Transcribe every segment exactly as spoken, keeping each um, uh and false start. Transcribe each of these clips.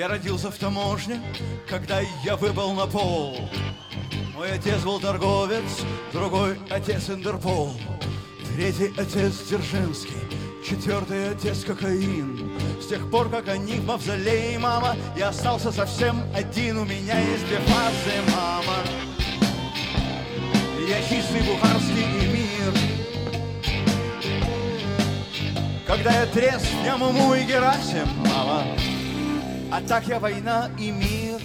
Я родился в таможне, когда я выпал на пол. Мой отец был торговец, другой отец Интерпол, третий отец Дзержинский, четвертый отец кокаин. С тех пор, как они в мавзолее, мама, я остался совсем один. У меня есть две фазы, мама. Я чистый бухарский эмир. Когда я трезв, я Муму и Герасим, мама. А так я война и мир.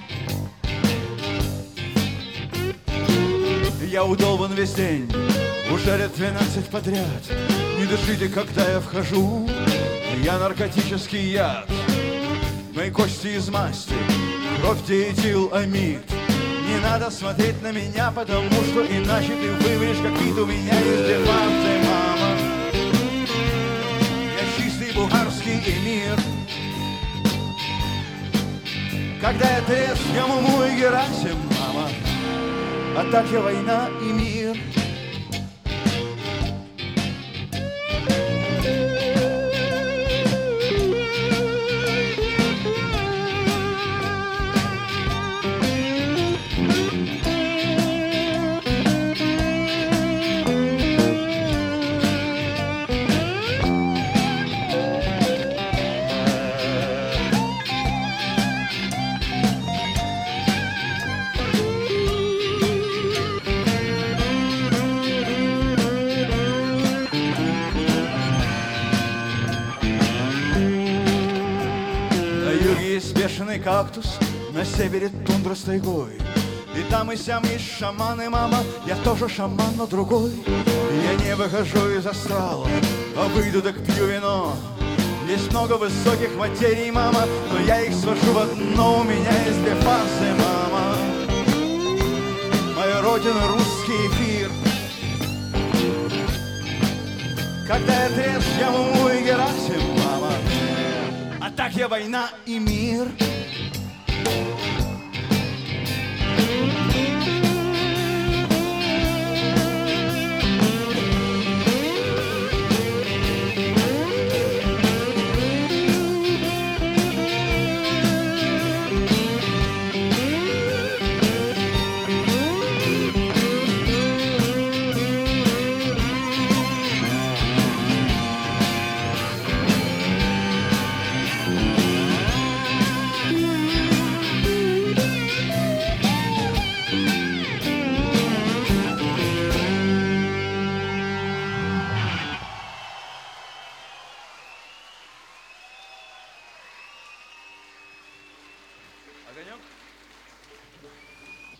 Я удолбан весь день, уже лет двенадцать подряд. Не дышите, когда я вхожу. Я наркотический яд. Мои кости из масти, кровь диэтиламид. Не надо смотреть на меня, потому что иначе ты вывалишь, как вид. У меня есть две фазы, мама. Я чистый бухарский эмир. Когда я трезв, я Муму и Герасим, мама. А так я война и мир. Бешеный кактус, на севере тундра с тайгой. И там и сям есть шаманы, мама. Я тоже шаман, но другой. Я не выхожу из астрала, а выйду так пью вино. Есть много высоких материй, мама, но я их свожу в одно. У меня есть две фазы, мама. Моя родина — русский эфир. Когда я трезв, я Муму и Герасим, мама. А так я война и мир. Огонек?